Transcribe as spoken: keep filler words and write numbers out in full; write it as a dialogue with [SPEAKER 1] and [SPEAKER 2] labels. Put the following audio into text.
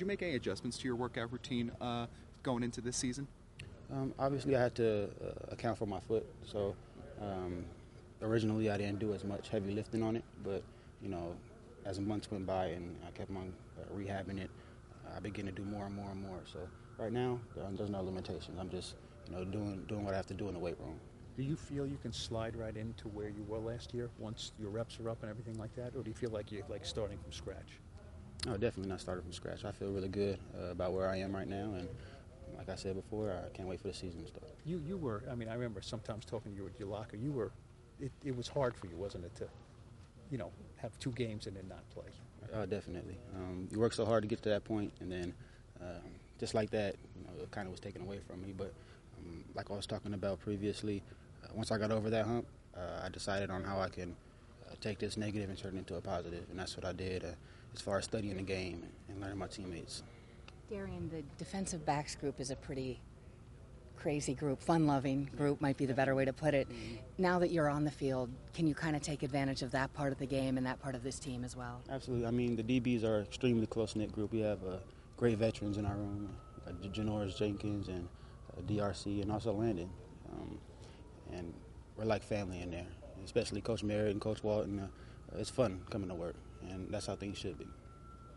[SPEAKER 1] you make any adjustments to your workout routine uh, going into this season?
[SPEAKER 2] Um, obviously, I had to uh, account for my foot. So um, originally, I didn't do as much heavy lifting on it. But, you know, as the months went by and I kept on uh, rehabbing it, I began to do more and more and more. So right now, there's no limitations. I'm just, you know, doing doing what I have to do in the weight room.
[SPEAKER 3] Do you feel you can slide right into where you were last year once your reps are up and everything like that? Or do you feel like you're like starting from scratch?
[SPEAKER 2] No, definitely not starting from scratch. I feel really good uh, about where I am right now. And like I said before, I can't wait for the season to start.
[SPEAKER 3] You you were, I mean, I remember sometimes talking to you at your locker. You were, it, it was hard for you, wasn't it, to, you know, have two games and then not play?
[SPEAKER 2] Uh, definitely. Um, you work so hard to get to that point, and then um, just like that, you know, it kind of was taken away from me. But um, like I was talking about previously, uh, once I got over that hump, uh, I decided on how I can uh, take this negative and turn it into a positive, and that's what I did uh, as far as studying the game and learning my teammates.
[SPEAKER 4] Darian, the defensive backs group is a pretty crazy group, fun-loving group might be the better way to put it. Now that you're on the field, can you kind of take advantage of that part of the game and that part of this team as well?
[SPEAKER 2] Absolutely. I mean, the D Bs are an extremely close-knit group. We have uh, great veterans in our room, uh, Janoris Jenkins and uh, D R C and also Landon. Um, and we're like family in there, especially Coach Merritt and Coach Walton. Uh, it's fun coming to work, and that's how things should be.